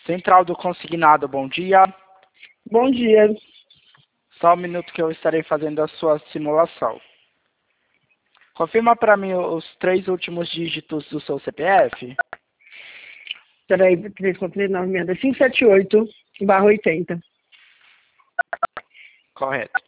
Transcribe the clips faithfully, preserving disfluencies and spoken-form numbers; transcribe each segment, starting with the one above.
Central do Consignado, bom dia. Bom dia. Só um minuto que eu estarei fazendo a sua simulação. Confirma para mim os três últimos dígitos do seu C P F. Peraí, três, quatro, três, nove, meia, cinco, sete, oito, barra oitenta. Correto.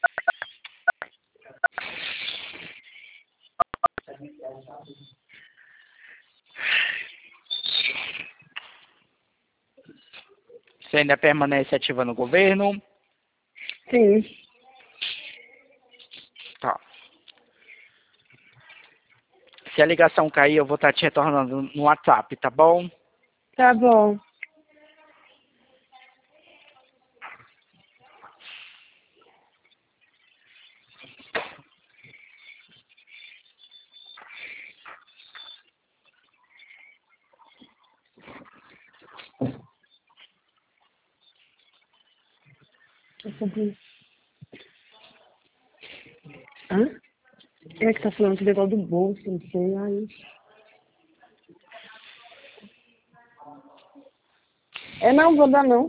Você ainda permanece ativa no governo? Sim. Tá. Se a ligação cair, eu vou estar te retornando no WhatsApp, tá bom? Tá bom. Hã? Quem é que tá falando do negócio do bolso, não sei, aí. É, não, vou dar não.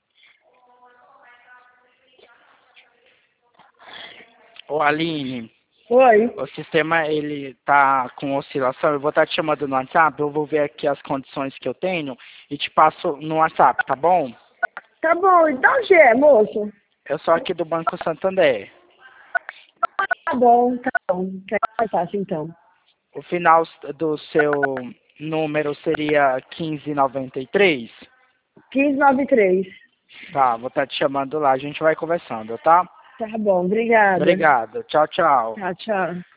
Ô, Aline, Oi. o sistema, ele tá com oscilação. Eu vou estar te chamando no WhatsApp, eu vou ver aqui as condições que eu tenho e te passo no WhatsApp, tá bom? Tá bom, e de onde é, moço? Eu sou aqui do Banco Santander. Tá bom, tá bom. Que é mais fácil, então. O final do seu número seria quinze noventa e três? quinze, noventa e três. Tá, vou estar te chamando lá, a gente vai conversando, tá? Tá bom, obrigada. Obrigado. Tchau, tchau. Tá, tchau.